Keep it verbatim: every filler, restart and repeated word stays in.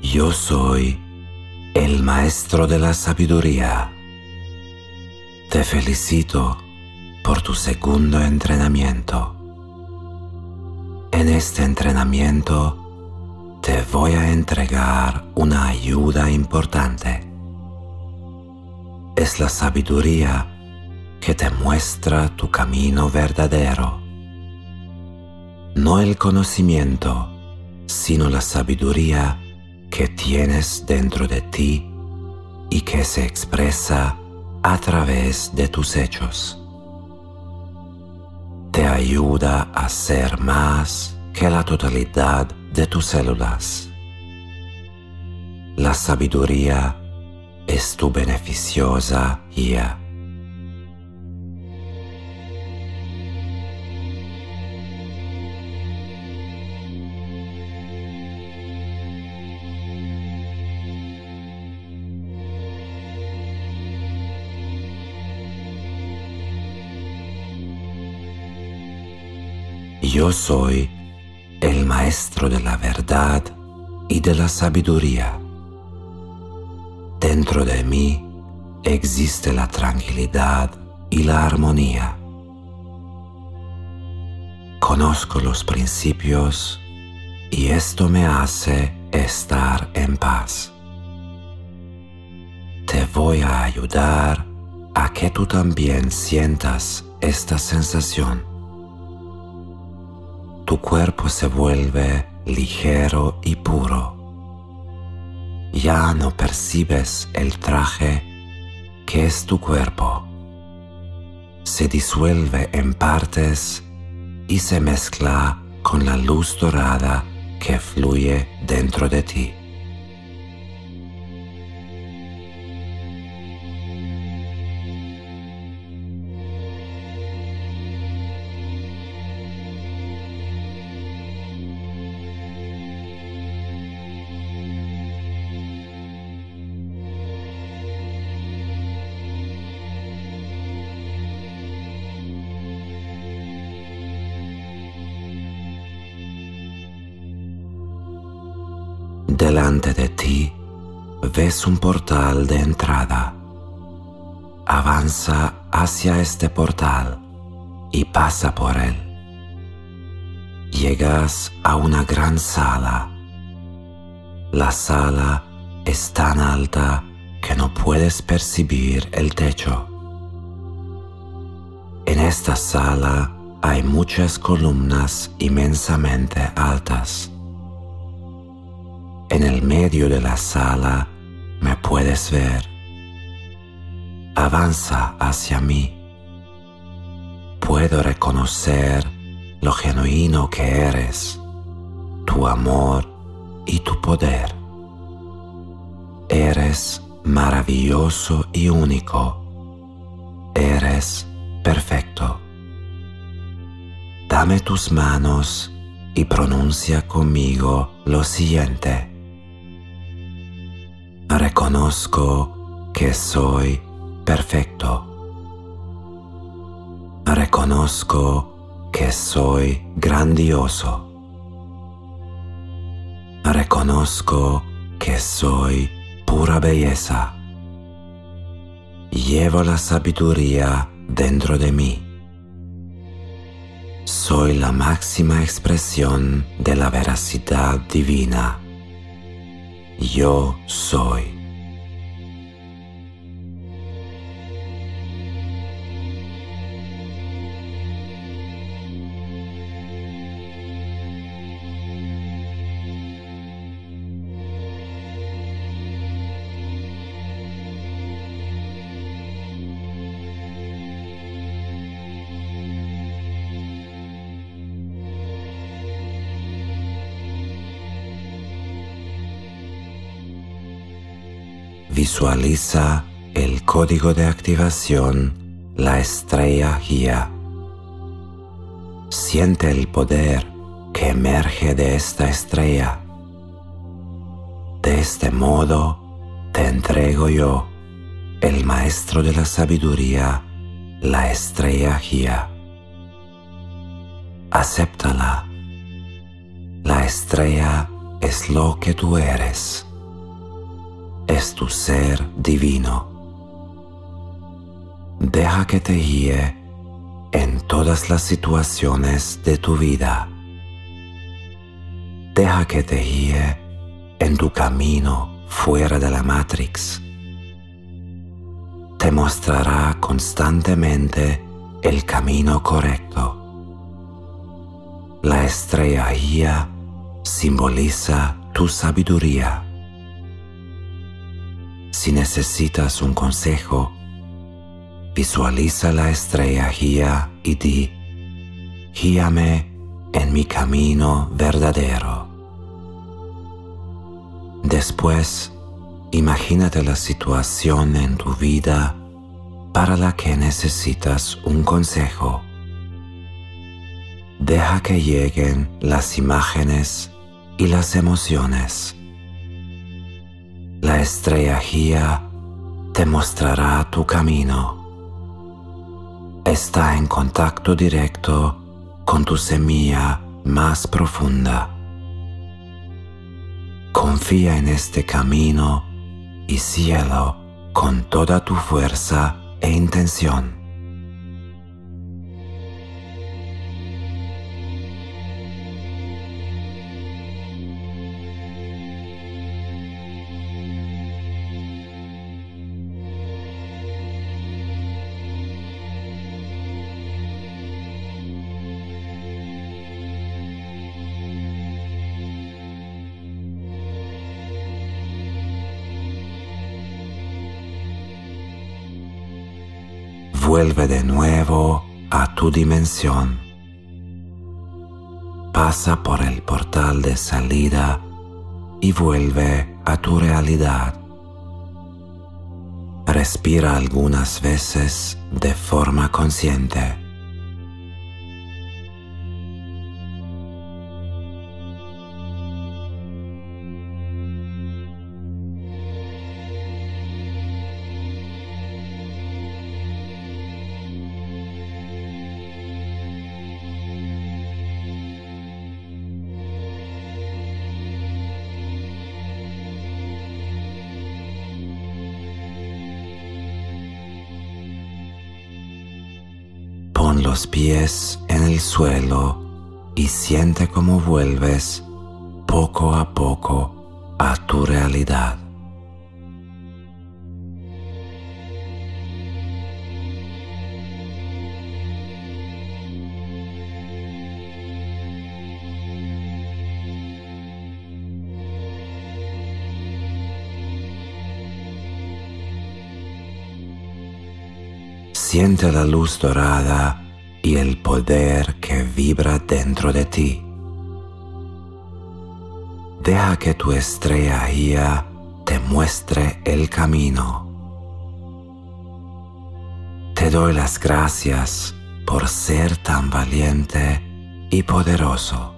Yo soy el maestro de la sabiduría. Te felicito por tu segundo entrenamiento. En este entrenamiento te voy a entregar una ayuda importante. Es la sabiduría que te muestra tu camino verdadero. No el conocimiento, sino la sabiduría que tienes dentro de ti y que se expresa a través de tus hechos. Te ayuda a ser más que la totalidad de tus células. La sabiduría es tu beneficiosa guía. Yo soy el maestro de la verdad y de la sabiduría. Dentro de mí existe la tranquilidad y la armonía. Conozco los principios y esto me hace estar en paz. Te voy a ayudar a que tú también sientas esta sensación. Tu cuerpo se vuelve ligero y puro. Ya no percibes el traje que es tu cuerpo. Se disuelve en partes y se mezcla con la luz dorada que fluye dentro de ti. Delante de ti ves un portal de entrada. Avanza hacia este portal y pasa por él. Llegas a una gran sala. La sala es tan alta que no puedes percibir el techo. En esta sala hay muchas columnas inmensamente altas. En el medio de la sala me puedes ver. Avanza hacia mí. Puedo reconocer lo genuino que eres, tu amor y tu poder. Eres maravilloso y único. Eres perfecto. Dame tus manos y pronuncia conmigo lo siguiente. Reconozco que soy perfecto. Reconozco que soy grandioso. Reconozco que soy pura belleza. Llevo la sabiduría dentro de mí. Soy la máxima expresión de la veracidad divina. Yo soy. Visualiza el código de activación, la estrella guía. Siente el poder que emerge de esta estrella. De este modo te entrego yo, el maestro de la sabiduría, la estrella guía. Acéptala. La estrella es lo que tú eres. es tu ser divino. Deja que te guíe en todas las situaciones de tu vida. Deja que te guíe en tu camino fuera de la Matrix. Te mostrará constantemente el camino correcto. La estrella guía simboliza tu sabiduría. Si necesitas un consejo, visualiza la estrella guía y di: guíame en mi camino verdadero. Después, imagínate la situación en tu vida para la que necesitas un consejo. Deja que lleguen las imágenes y las emociones. La estrella guía te mostrará tu camino. Está en contacto directo con tu semilla más profunda. Confía en este camino y síguelo con toda tu fuerza e intención. Vuelve de nuevo a tu dimensión. Pasa por el portal de salida y vuelve a tu realidad. Respira algunas veces de forma consciente. Pon los pies en el suelo y siente cómo vuelves poco a poco a tu realidad. Siente la luz dorada y el poder que vibra dentro de ti. Deja que tu estrella guía te muestre el camino. Te doy las gracias por ser tan valiente y poderoso.